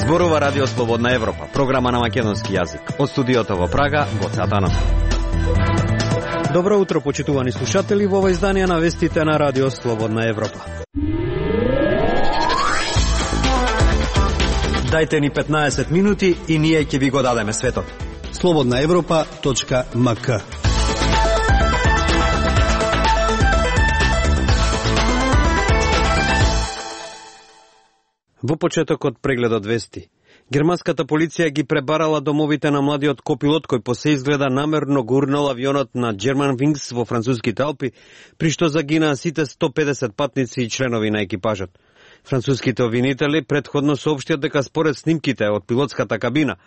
Зборува Радио Слободна Европа, програма на македонски јазик. Од студиото во Прага, Гоце Атанов. Добро утро, почитувани слушатели, во ова издание на вестите на Радио Слободна Европа. Дајте ни 15 минути и ние ќе ви го дадеме светот. slobodnaevropa.mk. Во почетокот прегледот вести. Германската полиција ги пребарала домовите на младиот копилот кој по се изгледа намерно гурнал авионот на Germanwings во француските Алпи, при што загинаа сите 150 патници и членови на екипажот. Француските обвинители претходно соопштија дека според снимките од пилотската кабина,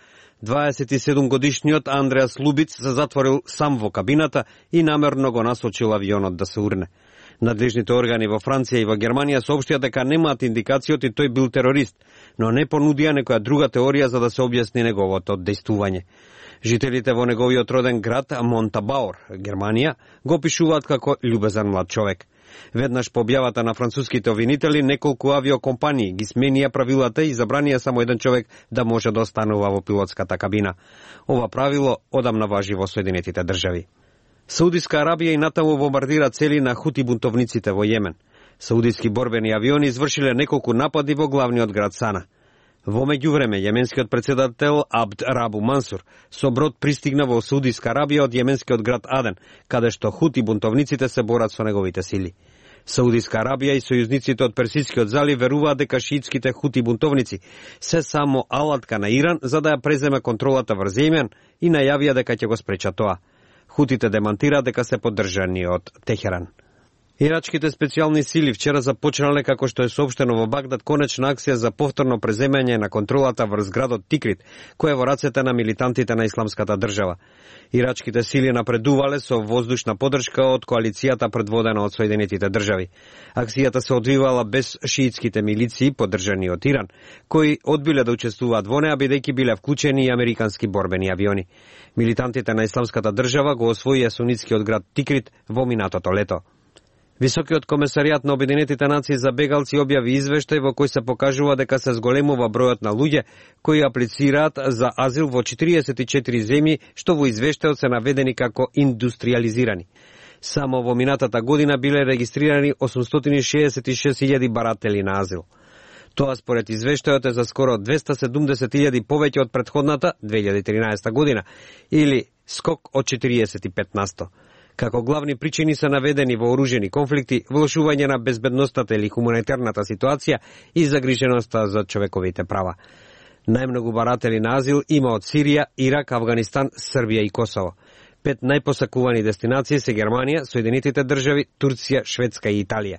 27-годишниот Андреас Лубиц се затворил сам во кабината и намерно го насочил авионот да се урне. Надлежните органи во Франција и во Германија соопштија дека немаат индикации и тој бил терорист, но не понудија некоја друга теорија за да се објасни неговото дејствување. Жителите во неговиот роден град Монтабаур, Германија, го опишуваат како љубезен млад човек. Веднаш по објавата на француските обвинители, неколку авиокомпании ги сменија правилата и забранија само еден човек да може да останува во пилотската кабина. Ова правило одамна важи во Соединетите држави. Саудиска Арабија и натаму бомбардира цели на хути бунтовниците во Јемен. Саудиски борбени авиони извршиле неколку напади во главниот град Сана. Во меѓувреме, јеменскиот председател Абд Рабу Мансур со брод пристигна во Саудиска Арабија од јеменскиот град Аден, каде што хути бунтовниците се борат со неговите сили. Саудиска Арабија и сојузниците од Персискиот залив веруваат дека шиитските хути бунтовници се само алатка на Иран за да ја преземе контролата врз Јемен и најавија дека ќе го спречат тоа. Хутите демантираат дека се поддржани од Техеран. Ирачките специјални сили вчера започнале, како што е соопштено во Багдад, конечна акција за повторно преземање на контролата врз градот Тикрит, кој е во рацете на милитантите на Исламската држава. Ирачките сили напредувале со воздушна поддршка од коалицијата предводена од Соединетите држави. Акцијата се одвивала без шиитските милиции, поддржани од Иран, кои одбиле да учествуваат во неа, бидејќи биле вклучени и американски борбени авиони. Милитантите на Исламската држава го освоија сунитскиот град Тикрит во минатото лето. Високиот комесаријат на Обединетите нации за бегалци објави извештај во кој се покажува дека се зголемува бројот на луѓе кои аплицираат за азил во 44 земји, што во извештајот се наведени како индустриализирани. Само во минатата година биле регистрирани 866.000 баратели на азил. Тоа според извештајот е за скоро 270.000 повеќе од претходната 2013 година, или скок од 45%. Како главни причини се наведени вооружени конфликти, влошување на безбедността или хуманитарната ситуација и загриженоста за човековите права. Најмногу баратели на азил има од Сирија, Ирак, Авганистан, Србија и Косово. 5 најпосакувани дестинации се Германија, Соединетите држави, Турција, Шведска и Италија.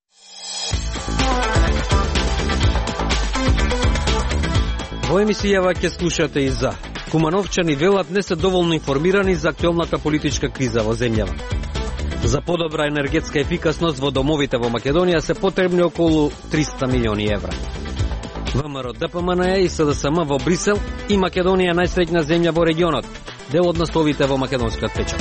Во емисијава ќе слушате и за Кумановчани велат не се доволно информирани за актуелната политичка криза во земјава. За подобра енергетска ефикасност во домовите во Македонија се потребни околу 300 милиони евра. ВМРО, ДПМН и СДСМ во Брисел и Македонија најсреќна земја во регионот. Дел од насловите во македонскиот печат.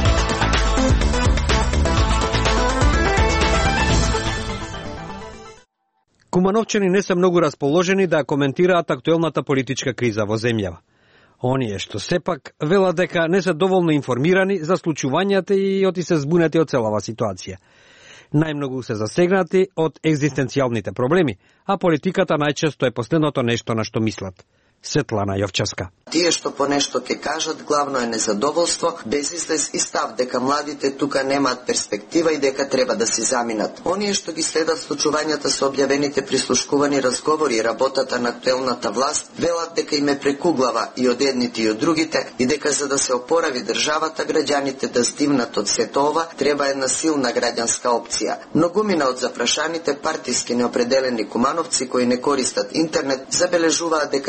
Кумановчани не се многу расположени да коментираат актуелната политичка криза во земјава. Оние што сепак велат дека не се доволно информирани за случувањата и оти се збунети од целава ситуација. Најмногу се засегнати од екзистенцијалните проблеми, а политиката најчесто е последното нешто на што мислат. Светлана Јовчевска. Тие што по нешто ќе кажат, главно е незадоволство, безизлез и став дека младите тука немаат перспектива и дека треба да си заминат. Оние што ги следат случувањата со објавените прислушкувани разговори и работата на актуелната власт, велат дека им е прекуглава и од едните и од другите и дека за да се опорави државата, граѓаните да здивнат од сето ова, треба една силна граѓанска опција. Многумина од запрашаните партиски неопределени кумановци кои не користат интернет, забележуваат дека не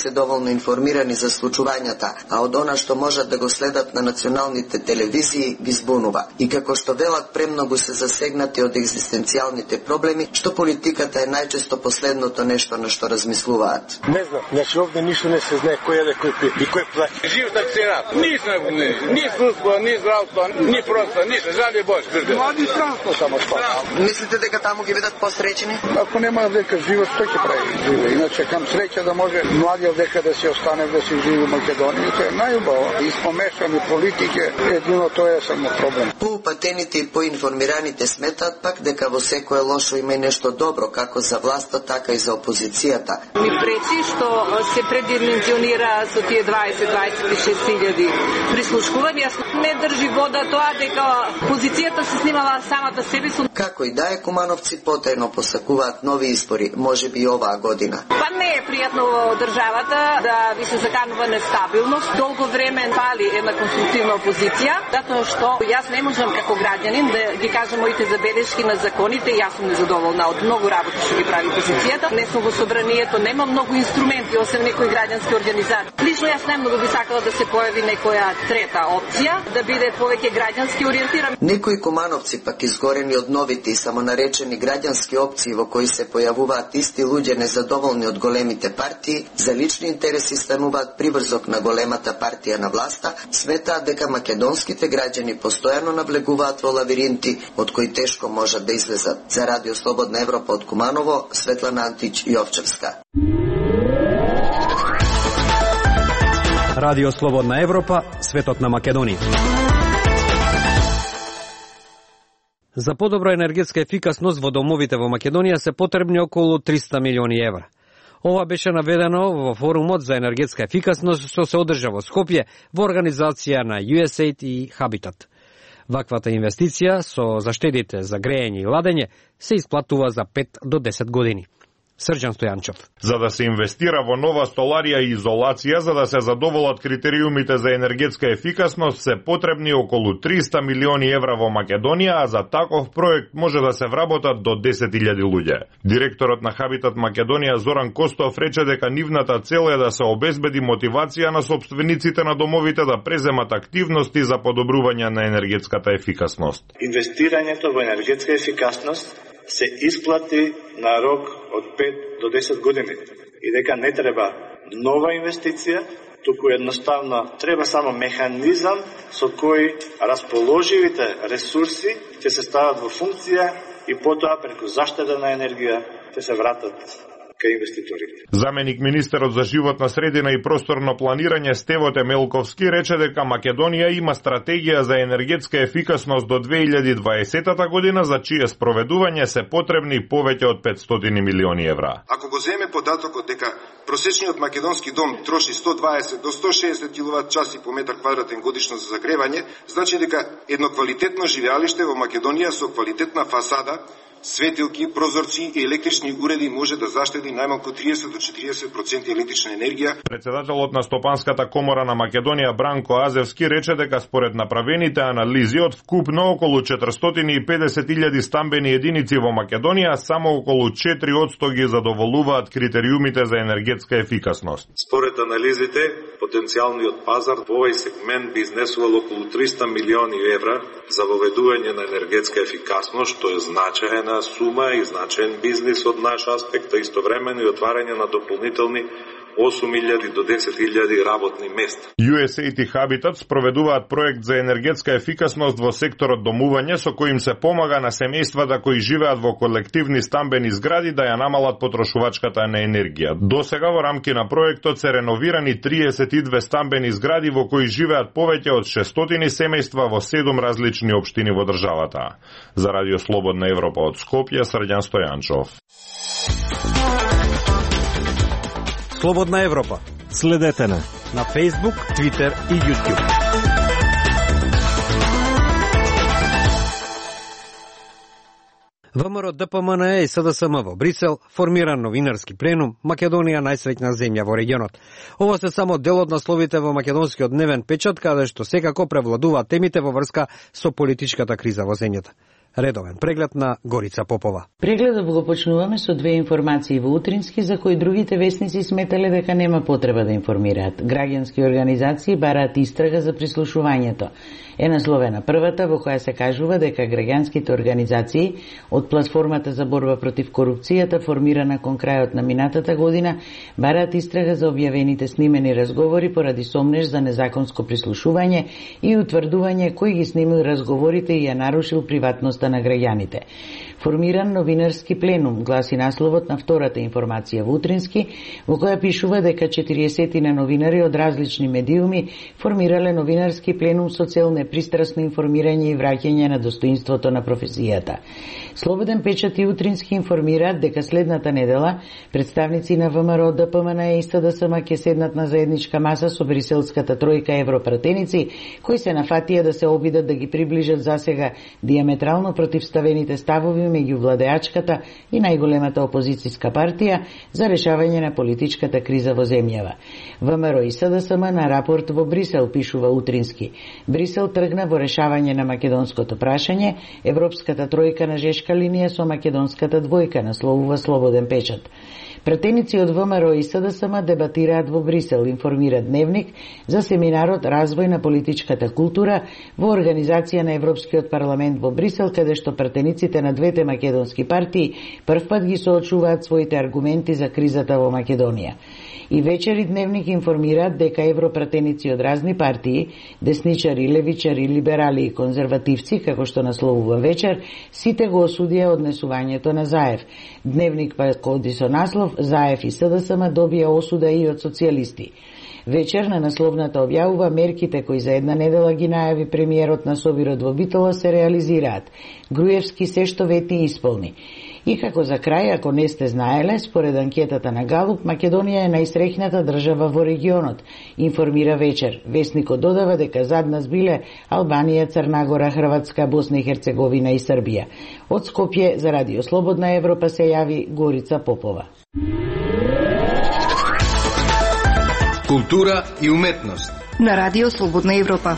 се доволно информирани за случувањата, а од она што можат да го следат на националните телевизии ги збунува. И како што велат, премногу се засегнати од екзистенцијалните проблеми, што политиката е најчесто последното нешто на што размислуваат. Не знам, значи овде ништо не се знае кој е кој пи и кој плаќа. Живта цена, ни судство, ни здравство, ни просто, ни се жали Боже. Млади странство само спава. Мислите дека таму ги видат посреќени? Ако нема дека живот, што ќе прави живот? Иначе кам среќа да може младиот дека да се остане да се живи во Македонија, тоа е најубаво. Испомешани политики, едино тоа е само проблем. Поупатените и поинформираните сметаат пак дека во секое лошо има и нешто добро, како за власта, така и за опозицијата. Ми пречи што се предимензионира со тие 20-26 хиљади прислушкувања. Не држи вода тоа дека опозицијата се снимала самата себе со... Како и да е, кумановци потајно посакуваат нови избори, можеби и оваа година. Па не е пријатно во државата да ви се заканува нестабилност. Долго време фали една конструктивна опозиција, затоа што јас не можам како граѓанин да ги кажам моите забелешки на законите. Јас сум незадоволна од многу работи што ги прави опозицијата. Не сум во собранието, нема многу инструменти освен некои граѓански организации. Лично јас најмногу би сакала да се појави некоја трета опција, да биде повеќе граѓански ориентиран. Некои кумановци пак изгорени од новите и самонаречени граѓански опции во кои се појавуваат исти луѓе незадоволни од големите партии, за лични интереси стануваат приврзок на големата партија на власта, сметаат дека македонските граѓани постојано навлегуваат во лавиринти од кои тешко можат да излезат. За Радио Слободна Европа од Куманово, Светлана Антич Јовчевска. Радио Слободна Европа, светот на Македонија. За подобра енергетска ефикасност во домовите во Македонија се потребни околу 300 милиони евра. Ова беше наведено во форумот за енергетска ефикасност што се одржа во Скопје во организација на USAID и Habitat. Ваквата инвестиција со заштедите за грејење и ладење се исплатува за 5 до 10 години. Срđan Стојанчов. За да се инвестира во нова столарија и изолација, за да се задоволат критериумите за енергетска ефикасност, се потребни околу 300 милиони евра во Македонија, а за таков проект може да се вработат до 10.000 луѓе. Директорот на Habitat Македонија Зоран Костов рече дека нивната цел е да се обезбеди мотивација на собствениците на домовите да преземат активности за подобрување на енергетската ефикасност. Инвестирањето во енергетска ефикасност се исплати на рок од 5 до 10 години и дека не треба нова инвестиција, туку едноставно треба само механизам со кој расположивите ресурси ќе се стават во функција и потоа преку заштеда на енергија ќе се вратат кај инвеститорите. Заменик министерот за животна средина и просторно планирање Стевоте Мелковски рече дека Македонија има стратегија за енергетска ефикасност до 2020 година, за чие спроведување се потребни повеќе од 500 милиони евра. Ако го земе податокот дека просечниот македонски дом троши 120 до 160 киловат-часи по метар квадратен годишно за загревање, значи дека едно квалитетно живеалиште во Македонија со квалитетна фасада, светилки, прозорци и електрични уреди може да заштеди најмалку 30 до 40% електрична енергија. Председателот на Стопанската комора на Македонија Бранко Азевски рече дека според направените анализи од вкупно околу 450.000 стамбени единици во Македонија, само околу 4% ги задоволуваат критериумите за енергетска ефикасност. Според анализите, потенцијалниот пазар во овој сегмент би изнесувал околу 300 милиони евра за воведување на енергетска ефикасност, што е значајна сума и значаен бизнис од наш аспект, а истовремено и отварање на дополнителни 8.000 до 10.000 работни места. USAID и Habitat спроведуваат проект за енергетска ефикасност во секторот домување, со кој им се помага на семејствата кои живеат во колективни стамбени згради да ја намалат потрошувачката на енергија. Досега во рамки на проектот се реновирани 32 стамбени згради во кои живеат повеќе од 600 семејства во 7 различни општини во државата. За Радио Слободна Европа од Скопје, Срđan Стојанчов. Слободна Европа. Следете на Facebook, Twitter и YouTube. ВМРО ДПМН и СДСМ во Брисел формира новинарски пленум Македонија најсреќна земја во регионот. Ова се само дел од насловите во македонскиот дневен печат, каде што секако превладуваат темите во врска со политичката криза во земјата. Редовен преглед на Горица Попова. Прегледот го почнуваме со две информации во утрински за кои другите вестници сметале дека нема потреба да информираат. Граѓански организации бараат истрага за прислушувањето. Е насловена првата во која се кажува дека граѓанските организации од платформата за борба против корупцијата формирана кон крајот на минатата година бараат истрага за објавените снимени разговори поради сомнеж за незаконско прислушување и утврдување кој ги снимил разговорите и ја нарушил приватноста на граѓаните. Формиран новинарски пленум, гласи насловот на втората информација во утрински, во која пишува дека 40 новинари од различни медиуми формирале новинарски пленум со цел непристрасно информирање и враќање на достоинството на професијата. Слободен печат и утрински информираат дека следната недела представници на ВМРО, ДПМН и СДСМ ќе седнат на заедничка маса со бриселската тројка европратеници, кои се нафатија да се обидат да ги приближат засега диаметрално противставените ставови меѓу владеачката и најголемата опозицијска партија за решавање на политичката криза во земјава. ВМРО и СДСМ на рапорт во Брисел, пишува утрински. Брисел тргна во решавање на македонското прашање, Европската тројка на жешка линија со македонската двојка, насловува Слободен печат. Пратеници од ВМРО и СДСМ дебатираат во Брисел, информира Дневник за семинарот Развој на политичката култура во организација на Европскиот парламент во Брисел, каде што пратениците на двете македонски партии првпат ги соочуваат своите аргументи за кризата во Македонија. И вечери Дневник информираат дека европратеници од разни партии, десничари, левичари, либерали и конзервативци, како што насловува вечер, сите го осудија однесувањето на Заев. Дневник пак оди со наслов Заев и СДСМ добија осуда и од социјалисти. Вечер на насловната објавува мерките кои за една недела ги најави премиерот на Собирот во Битола се реализираат. Груевски се што вети исполни. И како за крај, ако не сте знаеле, според анкетата на Галуп, Македонија е најсреќната држава во регионот, информира вечер. Весникот додава дека зад нас биле Албанија, Црна Гора, Хрватска, Босна и Херцеговина и Србија. Од Скопје за Радио Слободна Европа се јави Горица Попова. Култура и уметност на Радио Слободна Европа.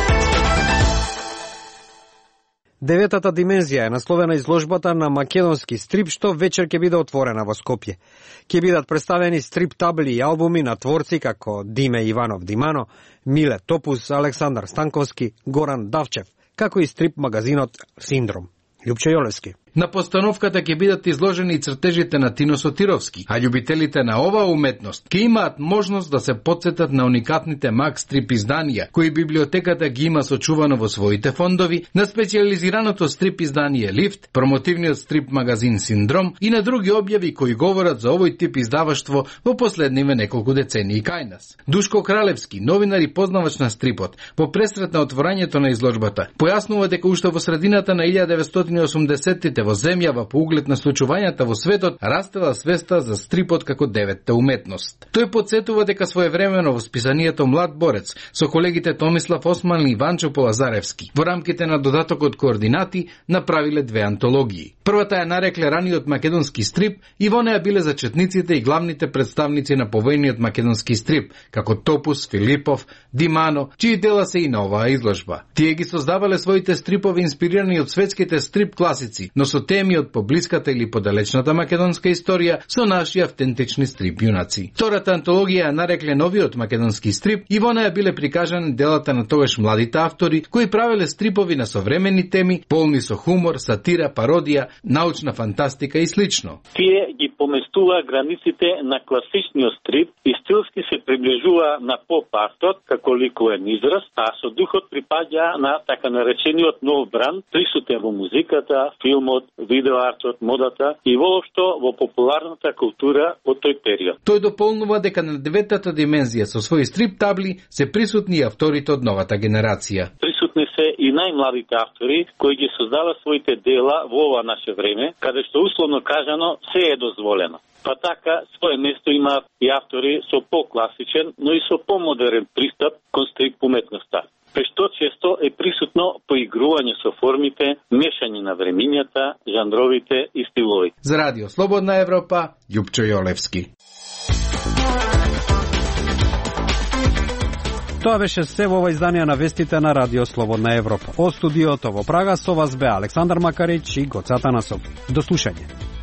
Деветата димензија е насловена изложбата на македонски стрип, што вечер ќе биде отворена во Скопје. Ќе бидат представени стрип табли и албуми на творци како Диме Иванов Димано, Миле Топус, Александар Станковски, Горан Давчев, како и стрип магазинот Синдром. Лјупче Јолевски. На постановката ќе бидат изложени и цртежите на Тино Сотировски, а љубителите на оваа уметност ќе имаат можност да се потсетат на уникатните мак стрип изданија, кои библиотеката ги има сочувано во своите фондови, на специјализираното стрип издание Лифт, промотивниот стрип магазин Синдром и на други објави кои говорат за овој тип издаваштво во последниве неколку децении кај нас. Душко Кралевски, новинар и познавач на стрипот, по пресрет на отворањето на изложбата, појаснува дека уште во средината на 1980-тите во земјава по углед на случувањата во светот растела свеста за стрипот како деветта уметност. Тој потсетува дека своевремено во списанието Млад борец со колегите Томислав Осман и Ванчо Полазаревски во рамките на додатокот Координати направиле две антологии. Првата ја нарекле раниот македонски стрип и во неа биле зачетниците и главните представници на повојниот македонски стрип, како Топус, Филипов, Димано, чии дела се и на оваа изложба. Тие ги создавале своите стрипови инспирирани од светските стрип класици, но со теми од поблиската или подалечната македонска историја со наши автентични стрип јунаци. Втората антологија ја нарекле новиот македонски стрип и во неа биле прикажани делата на тогаш младите автори кои правеле стрипови на современи теми, полни со хумор, сатира, пародија, научна фантастика и слично. Тие ги поместува границите на класичниот стрип и стилски се приближува на поп-артот како ликувен израз, а со духот припаѓа на така наречениот нов бранд, присутен во музиката, филмот, видеоартот, модата и воопшто во популарната култура од тој период. Тој дополнува дека на деветата димензија со своји стрип табли се присутни авторите од новата генерација. Присутни се и најмладите автори кои ги создаваат своите дела во ова наше време, каде што условно кажано се е дозволено. Па така, своје место има и автори со по-класичен, но и со по-модерен пристап кон стрип уметноста. Пешто често е присутно поигрување со формите, мешање на времињата, жанровите и стилови. За Радио Слободна Европа, Лјупчо Јолевски. Тоа беше се во ова издание на вестите на Радио Слободна Европа. Од студиото во Прага со вас бе Александар Макарич и Гоца Танасов. До слушање.